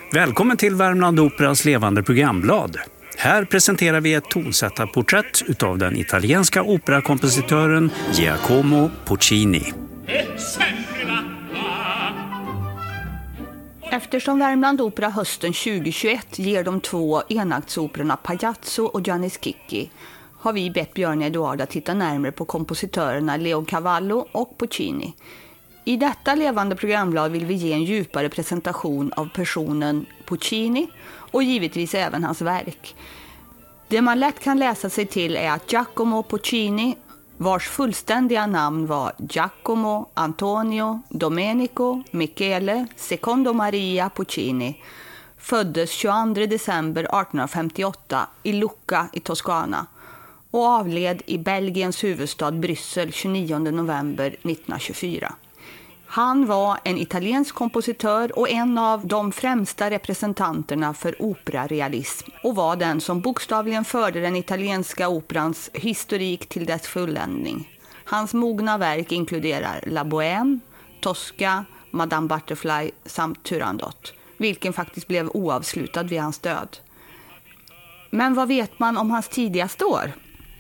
Välkommen till Värmland Operas levande programblad. Här presenterar vi ett tonsättarporträtt utav den italienska operakompositören Giacomo Puccini. Eftersom Värmland Opera hösten 2021 ger de två enaktsoperorna Pagliaccio och Gianni Schicchi har vi bett Björn Eduard att titta närmare på kompositörerna Leoncavallo och Puccini. I detta levande programblad vill vi ge en djupare presentation av personen Puccini och givetvis även hans verk. Det man lätt kan läsa sig till är att Giacomo Puccini, vars fullständiga namn var Giacomo Antonio Domenico Michele Secondo Maria Puccini, föddes 22 december 1858 i Lucca i Toscana och avled i Belgiens huvudstad Bryssel 29 november 1924. Han var en italiensk kompositör och en av de främsta representanterna för operarealism och var den som bokstavligen förde den italienska operans historik till dess fulländning. Hans mogna verk inkluderar La Bohème, Tosca, Madame Butterfly samt Turandot, vilken faktiskt blev oavslutad vid hans död. Men vad vet man om hans tidigaste år?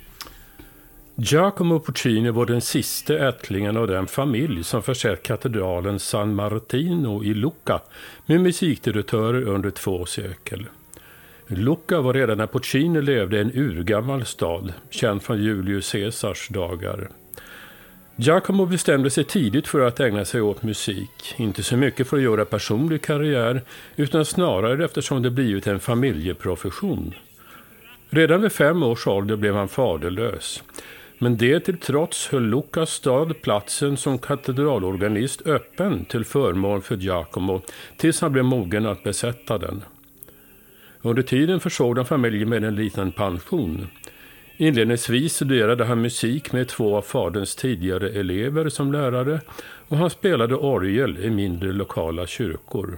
Giacomo Puccini var den sista ättlingen av den familj som försett katedralen San Martino i Lucca med musikdirektörer under 2 sekel. Lucca var redan när Puccini levde en urgammal stad, känd från Julius Caesars dagar. Giacomo bestämde sig tidigt för att ägna sig åt musik, inte så mycket för att göra personlig karriär utan snarare eftersom det blivit en familjeprofession. Redan vid 5 års ålder blev han faderlös. Men det till trots höll Luccas stad platsen som katedralorganist öppen till förmån för Giacomo tills han blev mogen att besätta den. Under tiden försåg den familjen med en liten pension. Inledningsvis studerade han musik med 2 av faderns tidigare elever som lärare och han spelade orgel i mindre lokala kyrkor.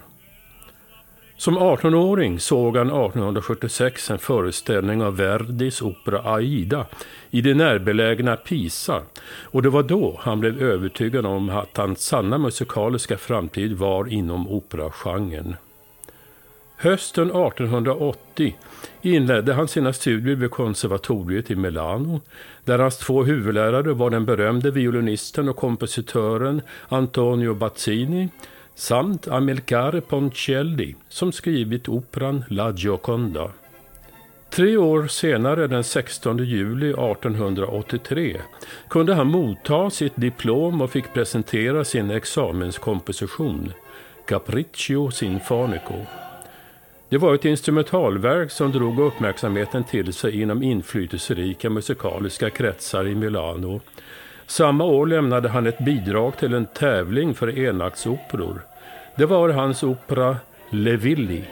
Som 18-åring såg han 1876 en föreställning av Verdis opera Aida i det närbelägna Pisa och det var då han blev övertygad om att hans sanna musikaliska framtid var inom operagenren. Hösten 1880 inledde han sina studier vid konservatoriet i Milano där hans 2 huvudlärare var den berömde violinisten och kompositören Antonio Bazzini samt Amilcare Ponchielli som skrivit operan La Gioconda. 3 år senare, den 16 juli 1883, kunde han motta sitt diplom och fick presentera sin examenskomposition, Capriccio Sinfonico. Det var ett instrumentalverk som drog uppmärksamheten till sig inom inflytelserika musikaliska kretsar i Milano. Samma år lämnade han ett bidrag till en tävling för enaktsoperor. Det var hans opera Le Villi.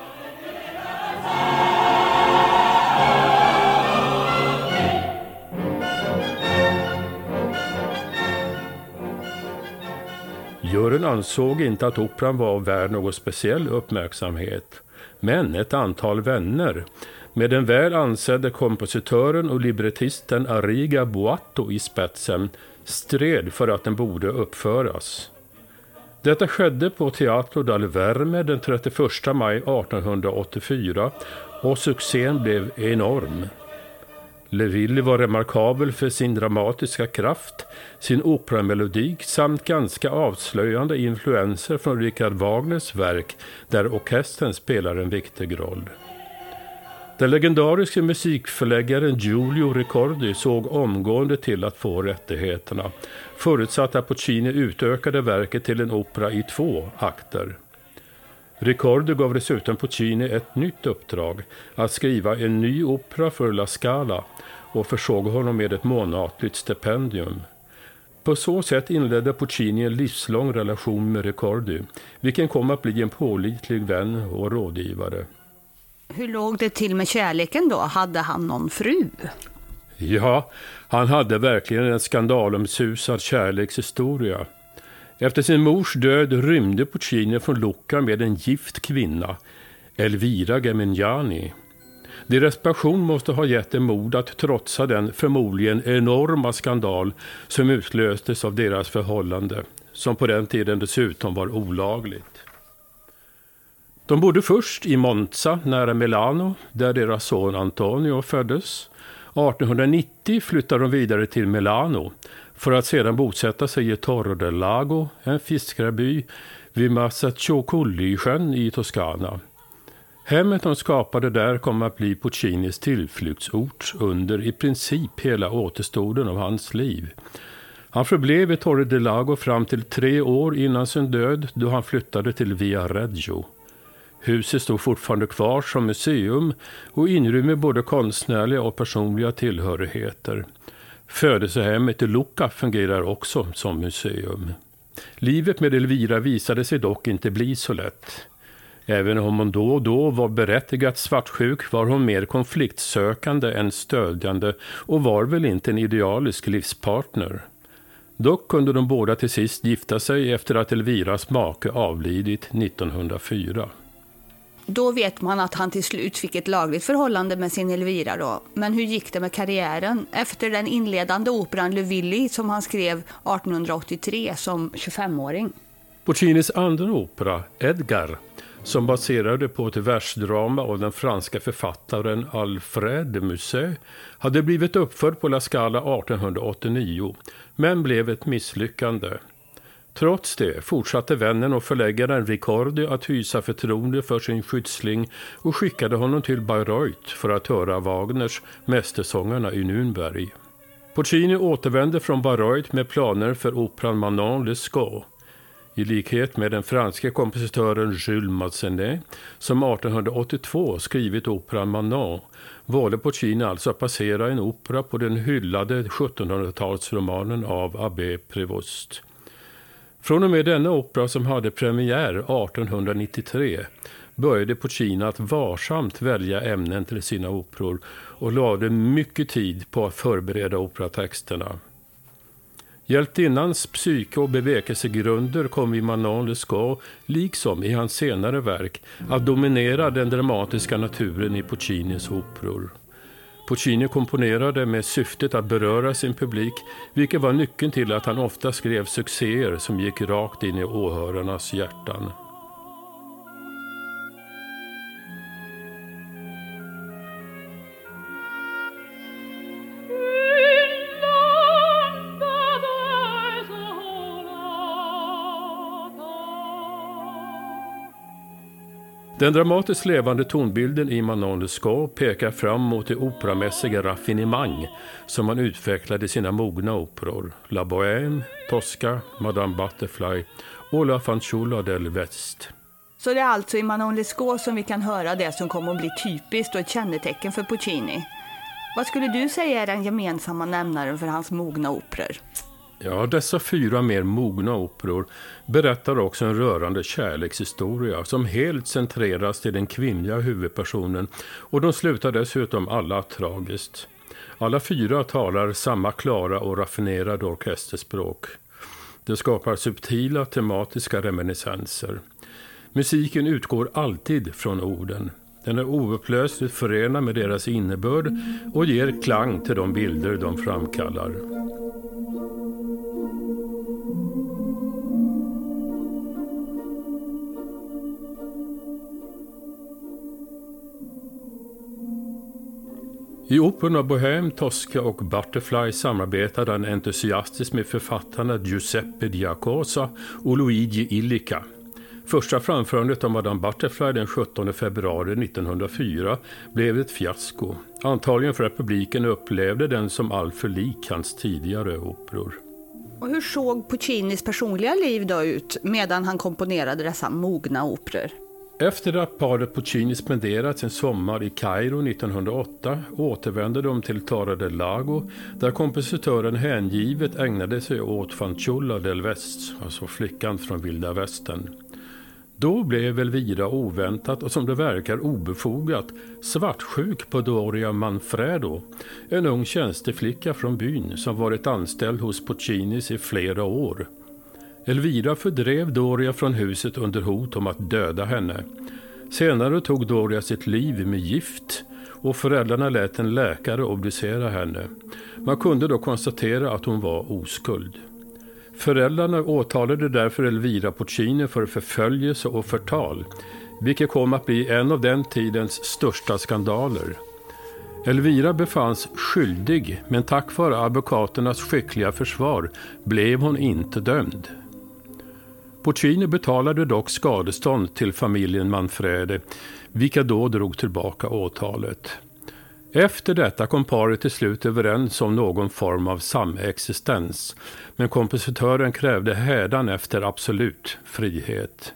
Juryn ansåg inte att operan var värd någon speciell uppmärksamhet. Men ett antal vänner, med den väl ansedda kompositören och librettisten Arrigo Boito i spetsen, stred för att den borde uppföras. Detta skedde på Teatro dal Verme den 31 maj 1884 och succén blev enorm. Le Villi var remarkabel för sin dramatiska kraft, sin operamelodik samt ganska avslöjande influenser från Richard Wagners verk där orkestern spelar en viktig roll. Den legendariska musikförläggaren Giulio Ricordi såg omgående till att få rättigheterna, förutsatt att Puccini utökade verket till en opera i 2 akter. Ricordi gav dessutom Puccini ett nytt uppdrag, att skriva en ny opera för La Scala och försåg honom med ett månatligt stipendium. På så sätt inledde Puccini en livslång relation med Ricordi, vilken kom att bli en pålitlig vän och rådgivare. Hur låg det till med kärleken då? Hade han någon fru? Ja, han hade verkligen en skandalomsusad kärlekshistoria. Efter sin mors död rymde Puccini från Lucca med en gift kvinna, Elvira Gemignani. Deras passion måste ha gett dem mod att trotsa den förmodligen enorma skandal som utlöstes av deras förhållande, som på den tiden dessutom var olagligt. De bodde först i Monza nära Milano, där deras son Antonio föddes. 1890 flyttade de vidare till Milano för att sedan bosätta sig i Torre del Lago, en fiskarby vid Massacioccolli-sjön i Toscana. Hemmet de skapade där kom att bli Puccinis tillflyktsort under i princip hela återstoden av hans liv. Han förblev i Torre del Lago fram till 3 år innan sin död, då han flyttade till Viareggio. Huset stod fortfarande kvar som museum och inrymmer både konstnärliga och personliga tillhörigheter. Födelsehemmet i Lucca fungerar också som museum. Livet med Elvira visade sig dock inte bli så lätt. Även om hon då och då var berättigat svartsjuk var hon mer konfliktsökande än stödjande och var väl inte en idealisk livspartner. Dock kunde de båda till sist gifta sig efter att Elviras make avlidit 1904. Då vet man att han till slut fick ett lagligt förhållande med sin Elvira då. Men hur gick det med karriären efter den inledande operan Le Villi som han skrev 1883 som 25-åring? Puccinis andra opera, Edgar, som baserade på ett versdrama av den franska författaren Alfred de Musset, hade blivit uppförd på La Scala 1889, men blev ett misslyckande. Trots det fortsatte vännen och förläggaren Ricordi att hysa förtroende för sin skyddsling och skickade honom till Bayreuth för att höra Wagners Mästersångerna i Nürnberg. Puccini återvände från Bayreuth med planer för operan Manon Lescaut. I likhet med den franske kompositören Jules Massenet, som 1882 skrivit operan Manon, valde Puccini alltså att passera en opera på den hyllade 1700-talsromanen av Abbé Prévost. Från och med denna opera, som hade premiär 1893, började Puccini att varsamt välja ämnen till sina operor och lade mycket tid på att förbereda operatexterna. Hjältinnans psyke och bevekelsegrunder kom i Manon Lescaut, liksom i hans senare verk, att dominera den dramatiska naturen i Puccinis operor. Puccini komponerade med syftet att beröra sin publik, vilket var nyckeln till att han ofta skrev succéer som gick rakt in i åhörarnas hjärtan. Den dramatiskt levande tonbilden i Manon Lescaut pekar fram mot det operamässiga raffinemang som man utvecklade i sina mogna operor. La Bohème, Tosca, Madame Butterfly och La Fanciulla del West. Så det är alltså i Manon Lescaut som vi kan höra det som kommer att bli typiskt och ett kännetecken för Puccini. Vad skulle du säga är den gemensamma nämnaren för hans mogna operor? Ja, dessa 4 mer mogna operor berättar också en rörande kärlekshistoria som helt centreras till den kvinnliga huvudpersonen, och de slutar dessutom alla tragiskt. Alla 4 talar samma klara och raffinerade orkesterspråk. Det skapar subtila tematiska reminiscenser. Musiken utgår alltid från orden. Den är oupplösligt förenad med deras innebörd och ger klang till de bilder de framkallar. I operorna Bohème, Tosca och Butterfly samarbetade han entusiastiskt med författarna Giuseppe Giacosa och Luigi Illica. Första framförandet av Madame Butterfly den 17 februari 1904 blev ett fiasko. Antagligen för att publiken upplevde den som alltför lik hans tidigare operor. Och hur såg Puccinis personliga liv då ut medan han komponerade dessa mogna operor? Efter att paret Puccini spenderat sin sommar i Kairo 1908 återvände de till Torre del Lago, där kompositören hängivet ägnade sig åt Fanciulla del West, alltså flickan från Vilda Västern. Då blev Elvira oväntat och som det verkar obefogat svartsjuk på Doria Manfredo, en ung tjänsteflicka från byn som varit anställd hos Puccinis i flera år. Elvira fördrev Doria från huset under hot om att döda henne. Senare tog Doria sitt liv med gift och föräldrarna lät en läkare obducera henne. Man kunde då konstatera att hon var oskuld. Föräldrarna åtalade därför Elvira Puccini för förföljelse och förtal, vilket kom att bli en av den tidens största skandaler. Elvira befanns skyldig, men tack vare advokaternas skickliga försvar blev hon inte dömd. Puccini betalade dock skadestånd till familjen Manfredi, vilka då drog tillbaka åtalet. Efter detta kom paret till slut överens om någon form av samexistens, men kompositören krävde hädanefter absolut frihet.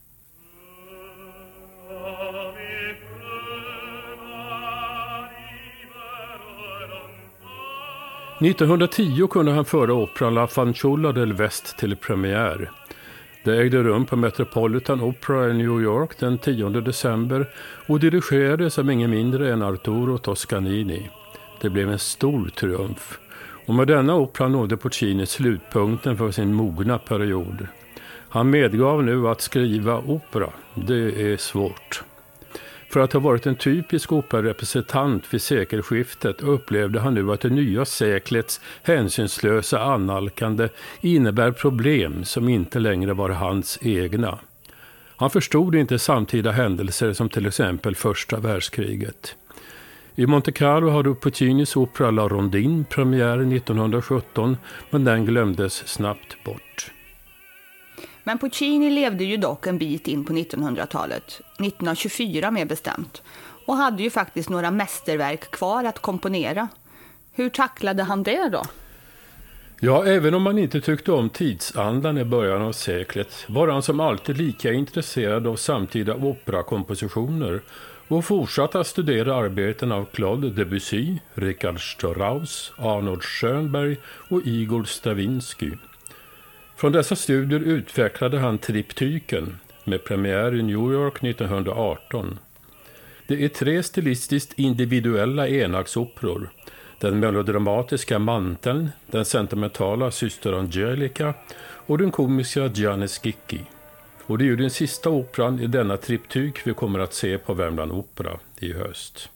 –1910 kunde han föra operan La Fanciulla del West till premiär. Det ägde rum på Metropolitan Opera i New York den 10 december och dirigerades av ingen mindre än Arturo Toscanini. Det blev en stor triumf. Och med denna opera nådde Puccini slutpunkten för sin mogna period. Han medgav nu att skriva opera, det är svårt. För att ha varit en typisk operarepresentant vid sekelskiftet upplevde han nu att det nya seklets hänsynslösa analkande innebär problem som inte längre var hans egna. Han förstod inte samtida händelser som till exempel första världskriget. I Monte Carlo hade Puccinis opera La Rondine premiär 1917, men den glömdes snabbt bort. Men Puccini levde ju dock en bit in på 1900-talet, 1924 mer bestämt, och hade ju faktiskt några mästerverk kvar att komponera. Hur tacklade han det då? Ja, även om man inte tyckte om tidsandan i början av seklet var han som alltid lika intresserad av samtida operakompositioner och fortsatte att studera arbeten av Claude Debussy, Richard Strauss, Arnold Schönberg och Igor Stravinsky. Från dessa studier utvecklade han triptyken med premiär i New York 1918. Det är 3 stilistiskt individuella enaksoperor. Den melodramatiska Manteln, den sentimentala Syster Angelica och den komiska Gianni Schicchi. Och det är ju den sista operan i denna triptyk vi kommer att se på Värmland Opera i höst.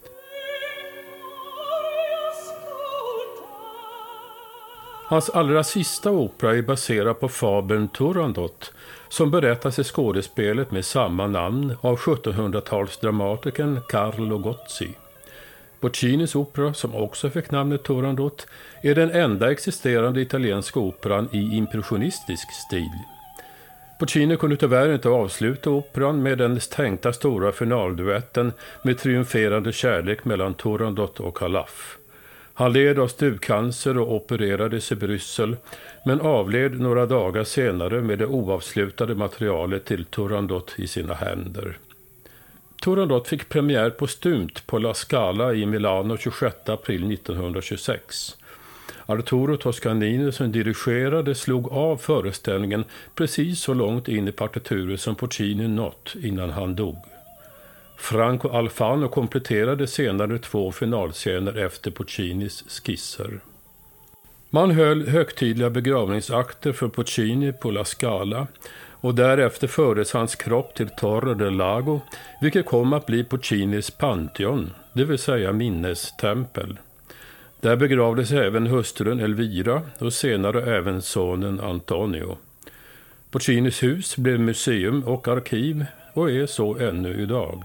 Hans allra sista opera är baserad på fabeln Turandot som berättas i skådespelet med samma namn av 1700-talsdramatikern Carlo Gozzi. Puccinis opera, som också fick namnet Turandot, är den enda existerande italienska operan i impressionistisk stil. Puccini kunde tyvärr inte avsluta operan med den tänkta stora finalduetten med triumferande kärlek mellan Turandot och Calaf. Han led av stuvcancer och opererades i Bryssel, men avled några dagar senare med det oavslutade materialet till Turandot i sina händer. Turandot fick premiär postumt på La Scala i Milano 26 april 1926. Arturo Toscanini som dirigerade slog av föreställningen precis så långt in i partituret som Puccini nått innan han dog. Franco Alfano kompletterade senare 2 finalscener efter Puccinis skisser. Man höll högtidliga begravningsakter för Puccini på La Scala och därefter fördes hans kropp till Torre del Lago, vilket kom att bli Puccinis Pantheon, det vill säga minnestempel. Där begravdes även hustrun Elvira och senare även sonen Antonio. Puccinis hus blev museum och arkiv och är så ännu idag.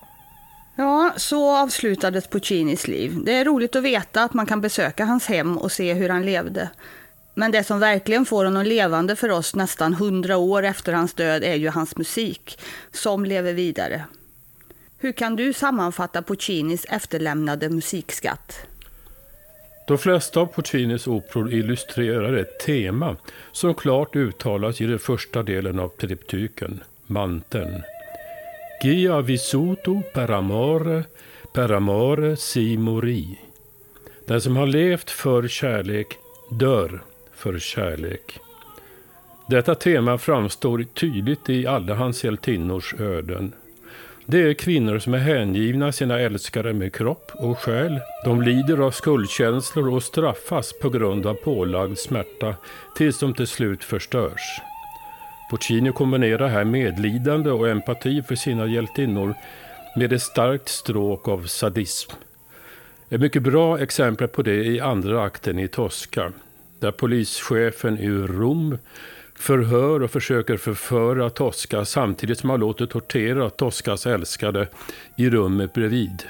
Ja, så avslutades Puccinis liv. Det är roligt att veta att man kan besöka hans hem och se hur han levde. Men det som verkligen får honom levande för oss nästan 100 år efter hans död är ju hans musik, som lever vidare. Hur kan du sammanfatta Puccinis efterlämnade musikskatt? De flesta av Puccinis operor illustrerar ett tema som klart uttalas i den första delen av triptyken, Manteln. Chi ha vissuto per amore si morì. Den som har levt för kärlek dör för kärlek. Detta tema framstår tydligt i alla hans hjältinnors öden. Det är kvinnor som är hängivna sina älskare med kropp och själ. De lider av skuldkänslor och straffas på grund av pålagd smärta tills de till slut förstörs. Puccini kombinerar här medlidande och empati för sina hjältinnor med ett starkt stråk av sadism. Ett mycket bra exempel på det i andra akten i Tosca, där polischefen i Rom förhör och försöker förföra Tosca samtidigt som han låter tortera Toscas älskade i rummet bredvid.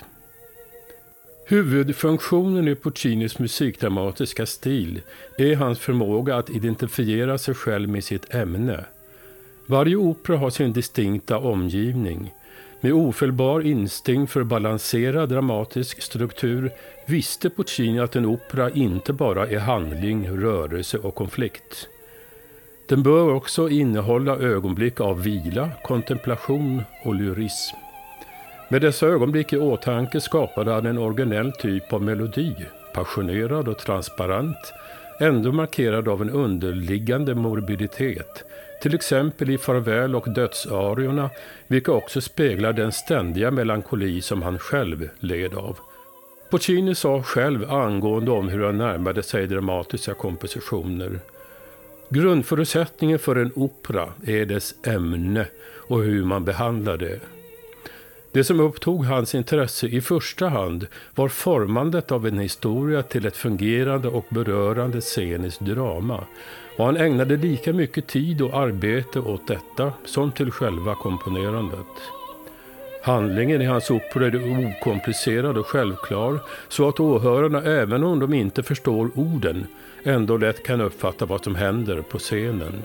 Huvudfunktionen i Puccinis musikdramatiska stil är hans förmåga att identifiera sig själv med sitt ämne. Varje opera har sin distinkta omgivning. Med ofelbar instinkt för balanserad dramatisk struktur visste Puccini att en opera inte bara är handling, rörelse och konflikt. Den bör också innehålla ögonblick av vila, kontemplation och lyrism. Med dessa ögonblick i åtanke skapade han en originell typ av melodi, passionerad och transparent, ändå markerad av en underliggande morbiditet, till exempel i farväl- och dödsariorna, vilka också speglar den ständiga melankoli som han själv led av. Puccini sa själv angående om hur han närmade sig dramatiska kompositioner: grundförutsättningen för en opera är dess ämne och hur man behandlar det. Det som upptog hans intresse i första hand var formandet av en historia till ett fungerande och berörande sceniskt drama, och han ägnade lika mycket tid och arbete åt detta som till själva komponerandet. Handlingen i hans opera är okomplicerad och självklar, så att åhörarna, även om de inte förstår orden, ändå lätt kan uppfatta vad som händer på scenen.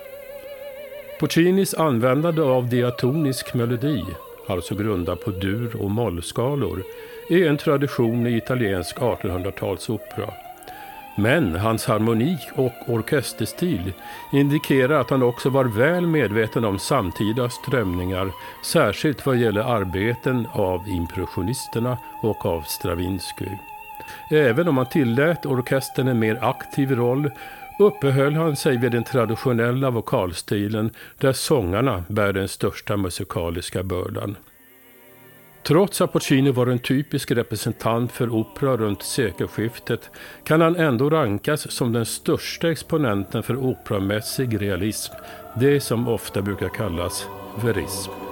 Puccinis användande av diatonisk melodi, alltså grundad på dur- och mollskalor, är en tradition i italiensk 1800-talsopera. Men hans harmonik och orkesterstil indikerar att han också var väl medveten om samtida strömningar, särskilt vad gäller arbeten av impressionisterna och av Stravinsky. Även om han tillät orkestern en mer aktiv roll, uppehöll han sig vid den traditionella vokalstilen där sångarna bär den största musikaliska bördan. Trots att Puccini var en typisk representant för opera runt sekelskiftet kan han ändå rankas som den största exponenten för operamässig realism, det som ofta brukar kallas verism.